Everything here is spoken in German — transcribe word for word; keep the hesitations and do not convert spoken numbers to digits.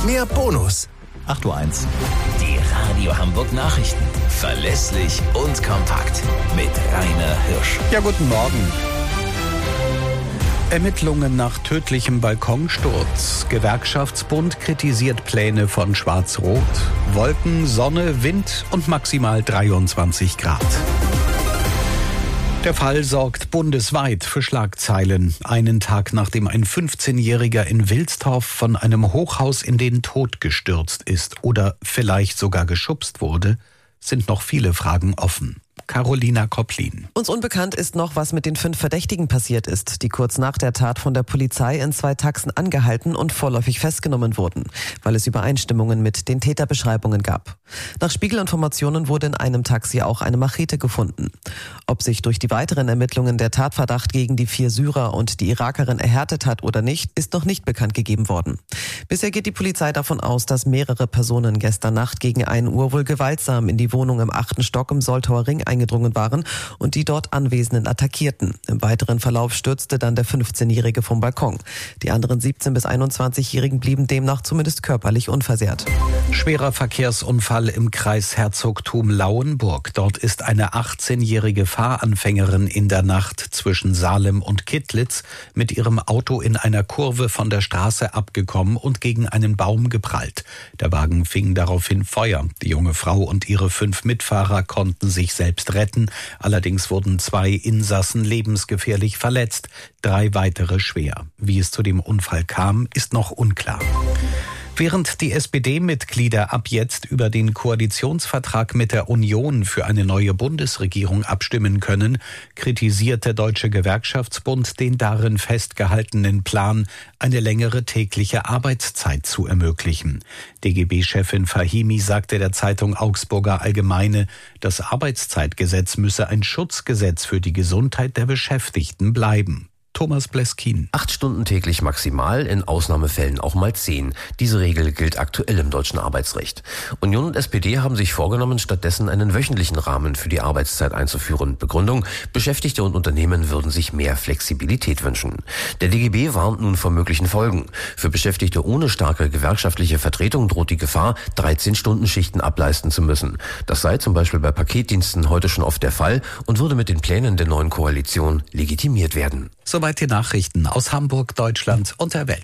mehr Bonus. acht Uhr eins. Die Radio Hamburg Nachrichten. Verlässlich und kompakt. Mit Rainer Hirsch. Ja, guten Morgen. Ermittlungen nach tödlichem Balkonsturz. Gewerkschaftsbund kritisiert Pläne von Schwarz-Rot. Wolken, Sonne, Wind und maximal dreiundzwanzig Grad. Der Fall sorgt bundesweit für Schlagzeilen. Einen Tag nachdem ein fünfzehnjähriger in Wilsdorf von einem Hochhaus in den Tod gestürzt ist oder vielleicht sogar geschubst wurde, sind noch viele Fragen offen. Carolina Kopplin. Uns unbekannt ist noch, was mit den fünf Verdächtigen passiert ist, die kurz nach der Tat von der Polizei in zwei Taxen angehalten und vorläufig festgenommen wurden, weil es Übereinstimmungen mit den Täterbeschreibungen gab. Nach Spiegelinformationen wurde in einem Taxi auch eine Machete gefunden. Ob sich durch die weiteren Ermittlungen der Tatverdacht gegen die vier Syrer und die Irakerin erhärtet hat oder nicht, ist noch nicht bekannt gegeben worden. Bisher geht die Polizei davon aus, dass mehrere Personen gestern Nacht gegen ein Uhr wohl gewaltsam in die Wohnung im achten Stock im Soltauer Ring eingedrungen waren und die dort Anwesenden attackierten. Im weiteren Verlauf stürzte dann der fünfzehnjährige vom Balkon. Die anderen siebzehn- bis einundzwanzigjährigen blieben demnach zumindest körperlich unversehrt. Schwerer Verkehrsunfall im Kreis Herzogtum Lauenburg. Dort ist eine achtzehnjährige Fahranfängerin in der Nacht zwischen Salem und Kittlitz mit ihrem Auto in einer Kurve von der Straße abgekommen und gegen einen Baum geprallt. Der Wagen fing daraufhin Feuer. Die junge Frau und ihre fünf Mitfahrer konnten sich selbst retten. Allerdings wurden zwei Insassen lebensgefährlich verletzt, drei weitere schwer. Wie es zu dem Unfall kam, ist noch unklar. Während die S P D-Mitglieder ab jetzt über den Koalitionsvertrag mit der Union für eine neue Bundesregierung abstimmen können, kritisiert der Deutsche Gewerkschaftsbund den darin festgehaltenen Plan, eine längere tägliche Arbeitszeit zu ermöglichen. D G B-Chefin Fahimi sagte der Zeitung Augsburger Allgemeine, das Arbeitszeitgesetz müsse ein Schutzgesetz für die Gesundheit der Beschäftigten bleiben. Thomas Bleskin. Acht Stunden täglich maximal, in Ausnahmefällen auch mal zehn. Diese Regel gilt aktuell im deutschen Arbeitsrecht. Union und S P D haben sich vorgenommen, stattdessen einen wöchentlichen Rahmen für die Arbeitszeit einzuführen. Begründung: Beschäftigte und Unternehmen würden sich mehr Flexibilität wünschen. Der D G B warnt nun vor möglichen Folgen. Für Beschäftigte ohne starke gewerkschaftliche Vertretung droht die Gefahr, dreizehn-Stunden-Schichten ableisten zu müssen. Das sei zum Beispiel bei Paketdiensten heute schon oft der Fall und würde mit den Plänen der neuen Koalition legitimiert werden. Soweit die Nachrichten aus Hamburg, Deutschland und der Welt.